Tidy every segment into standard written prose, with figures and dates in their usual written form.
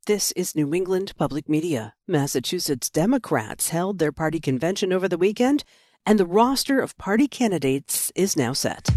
This is New England Public Media. Massachusetts Democrats held their party convention over the weekend, and the roster of party candidates is now set.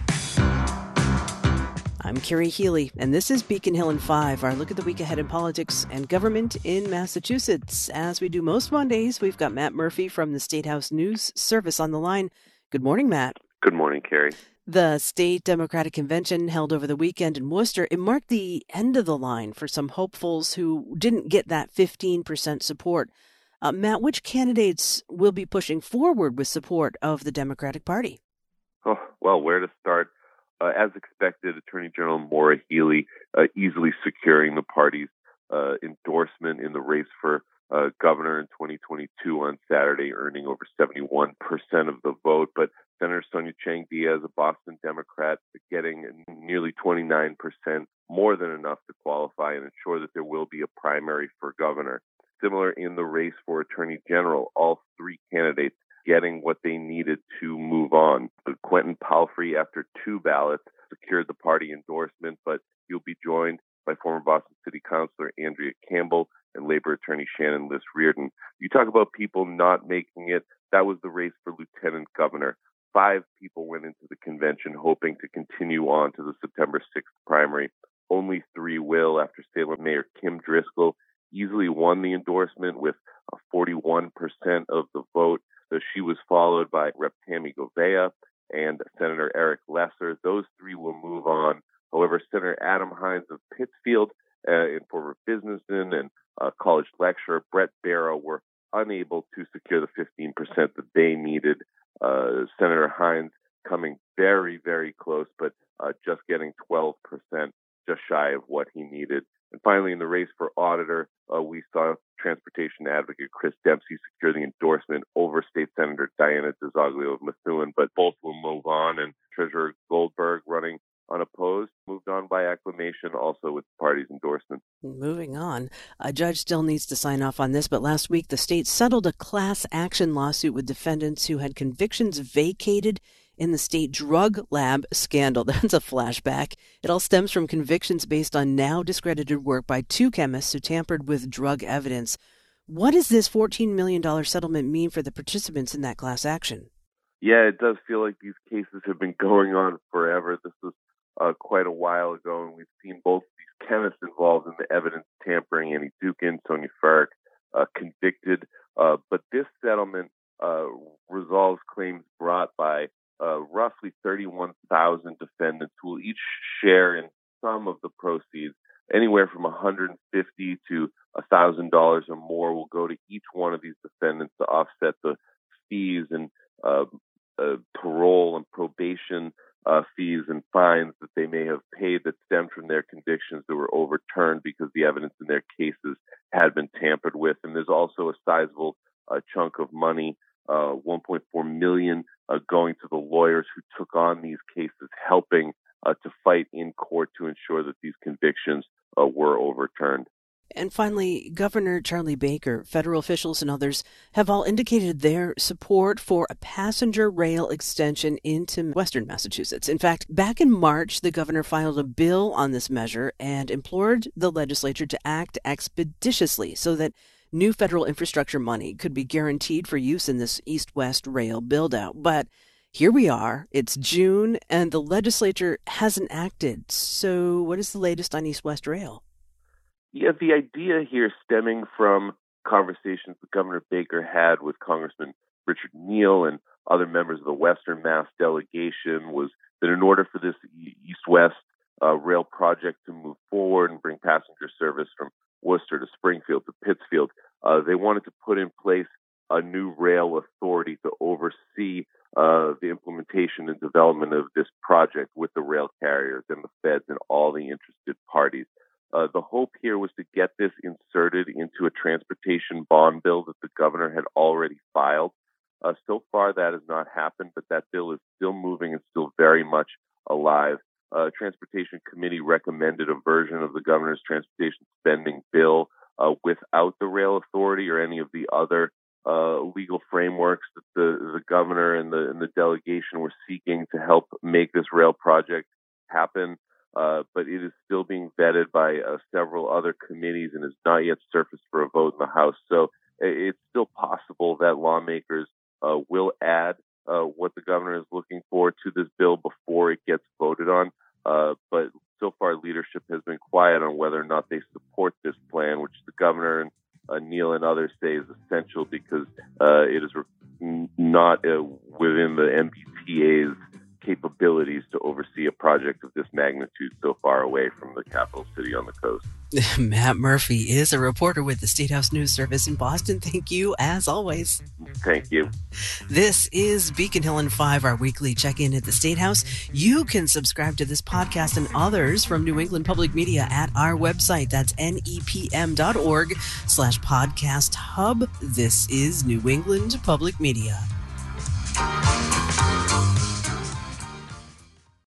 I'm Carrie Healy, and this is Beacon Hill in 5, our look at the week ahead in politics and government in Massachusetts. As we do most Mondays, we've got Matt Murphy from the State House News Service on the line. Good morning, Matt. Good morning, Carrie. The state Democratic Convention held over the weekend in Worcester. It marked the end of the line for some hopefuls who didn't get that 15% support. Matt, which candidates will be pushing forward with support of the Democratic Party? Oh, well, where to start? As expected, Attorney General Maura Healey easily securing the party's endorsement in the race for governor in 2022 on Saturday, earning over 71% of the vote. But Senator Sonia Chang Diaz, a Boston Democrat, getting nearly 29%, more than enough to qualify and ensure that there will be a primary for governor. Similar in the race for Attorney General, all three candidates getting what they needed to move on. Quentin Palfrey, after two ballots, secured the party endorsement, but he'll be joined by former Boston City Councilor Andrea Campbell and Labor Attorney Shannon Liss Reardon. You talk about people not making it. That was the race for Lieutenant Governor. 5 people went into the convention hoping to continue on to the September 6th primary. Only 3 will, after Salem Mayor Kim Driscoll easily won the endorsement with 41% of the vote. So she was followed by Rep. Tammy Govea and Senator Eric Lesser. Those 3 will move on. However, Senator Adam Hines of Pittsfield, and former businessman and college lecturer Brett Barrow were unable to secure the 15% that they needed. Senator Hines coming very, very close, but just getting 12%, just shy of what he needed. And finally, in the race for auditor, we saw transportation advocate Chris Dempsey secure the endorsement over State Senator Diana DeZoglio of Methuen, but both will move on. And Treasurer Goldberg, running unopposed, moved on by acclamation, also with the party's endorsement. Moving on, a judge still needs to sign off on this, but last week the state settled a class action lawsuit with defendants who had convictions vacated in the state drug lab scandal. That's a flashback. It all stems from convictions based on now discredited work by 2 chemists who tampered with drug evidence. What does this $14 million settlement mean for the participants in that class action? Yeah, it does feel like these cases have been going on forever. This was quite a while ago, and we've seen both these chemists involved in the evidence tampering, Annie Dukin, Sonia Farrick, convicted. But this settlement resolves claims brought by roughly 31,000 defendants who will each share in some of the proceeds. Anywhere from $150 to $1,000 or more will go to each one of these defendants to offset the fees and parole and probation fees and fines that they may have paid that stemmed from their convictions that were overturned because the evidence in their cases had been tampered with. And there's also a sizable chunk of money, $1.4 million, going to the lawyers who took on these cases, helping to fight in court to ensure that these convictions were overturned. And finally, Governor Charlie Baker, federal officials and others have all indicated their support for a passenger rail extension into western Massachusetts. In fact, back in March, the governor filed a bill on this measure and implored the legislature to act expeditiously so that new federal infrastructure money could be guaranteed for use in this east-west rail build-out. But here we are, it's June, and the legislature hasn't acted. So what is the latest on east-west rail? Yeah, the idea here stemming from conversations that Governor Baker had with Congressman Richard Neal and other members of the Western Mass delegation was that in order for this east-west rail project to move forward and bring passenger service from Worcester to Springfield to Pittsfield, they wanted to put in place a new rail authority to oversee the implementation and development of this project with the rail carriers and the feds and all the interested parties. The hope here was to get this inserted into a transportation bond bill that the governor had already filed. So far, that has not happened, but that bill is still moving and still very much alive. Transportation Committee recommended a version of the governor's transportation spending bill without the rail authority or any of the other legal frameworks that the governor and the delegation were seeking to help make this rail project happen. but it is still being vetted by several other committees and has not yet surfaced for a vote in the House. So it's still possible that lawmakers will add what the governor is looking for to this bill before it gets voted on. But so far, leadership has been quiet on whether or not they support this plan, which the governor and Neal and others say is essential because it is not within the MBTA's capabilities to oversee a project of this magnitude so far away from the capital city on the coast. Matt Murphy is a reporter with the State House News Service in Boston. Thank you, as always. Thank you. This is Beacon Hill in 5, our weekly check-in at the State House. You can subscribe to this podcast and others from New England Public Media at our website. That's nepm.org/podcast hub. This is New England Public Media.